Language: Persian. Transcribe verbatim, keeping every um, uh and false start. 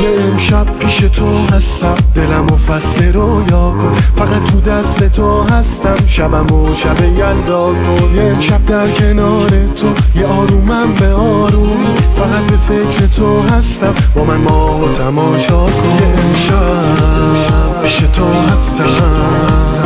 یه امشب پیش تو هستم، دلم و فصل رویا کن، فقط تو دست تو هستم، شبم و شب یلدا کن. یه امشب در کنار تو، یه آرومم به آروم، فقط به فکر تو هستم، با من ماه و تماشا کن. یه امشب پیش تو هستم.